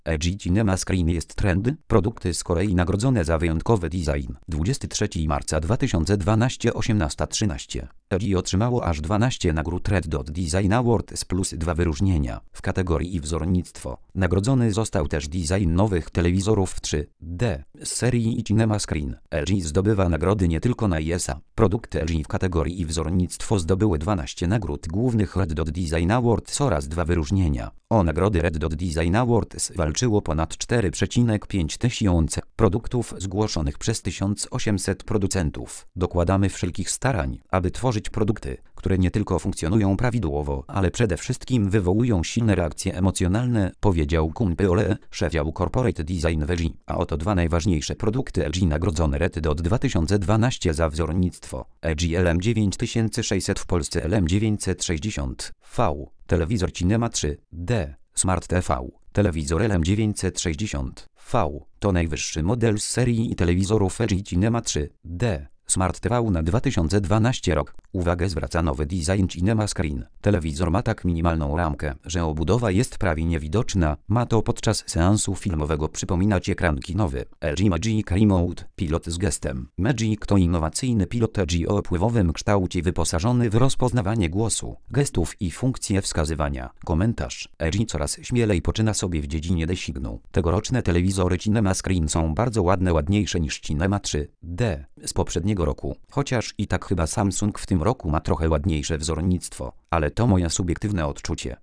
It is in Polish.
LG Cinema Screen jest trend. Produkty z Korei nagrodzone za wyjątkowy design. 23 marca 2012 18:13. LG otrzymało aż 12 nagród Red Dot Design Awards plus 2 wyróżnienia w kategorii wzornictwo. Nagrodzony został też design nowych telewizorów w 3D z serii Cinema Screen. LG zdobywa nagrody nie tylko na ISA. Produkty LG w kategorii wzornictwo zdobyły 12 nagród głównych Red Dot Design Awards oraz 2 wyróżnienia. O nagrody Red Dot Design Awards walczyło ponad 4,5 tysiące produktów zgłoszonych przez 1800 producentów. Dokładamy wszelkich starań, aby tworzyć produkty, które nie tylko funkcjonują prawidłowo, ale przede wszystkim wywołują silne reakcje emocjonalne, powiedział Kun Peole, szef działu Corporate Design w LG. A oto 2 najważniejsze produkty LG nagrodzone Red Dot 2012 za wzornictwo. LG LM9600 w Polsce LM960V. Telewizor Cinema 3D, Smart TV, telewizor LM960V, to najwyższy model z serii telewizorów LG Cinema 3D, Smart TV na 2012 rok. Uwagę zwraca nowy design Cinema Screen. Telewizor ma tak minimalną ramkę, że obudowa jest prawie niewidoczna. Ma to podczas seansu filmowego przypominać ekran kinowy. LG Magic Remote, pilot z gestem. Magic to innowacyjny pilot LG o pływowym kształcie wyposażony w rozpoznawanie głosu, gestów i funkcje wskazywania. Komentarz. LG coraz śmielej poczyna sobie w dziedzinie designu. Tegoroczne telewizory Cinema Screen są bardzo ładne, ładniejsze niż Cinema 3D z poprzedniego roku. Chociaż i tak chyba Samsung w tym roku ma trochę ładniejsze wzornictwo, ale to moje subiektywne odczucie.